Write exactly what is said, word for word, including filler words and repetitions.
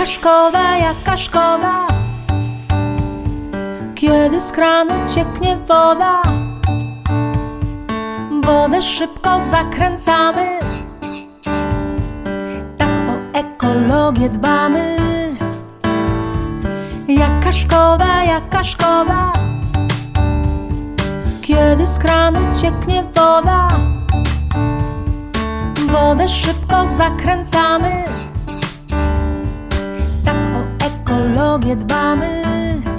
Jaka szkoda, jaka szkoda, kiedy z kranu cieknie woda. Wodę szybko zakręcamy, tak o ekologię dbamy. Jaka szkoda, jaka szkoda, kiedy z kranu cieknie woda. Wodę szybko zakręcamy, tak o ekologię dbamy.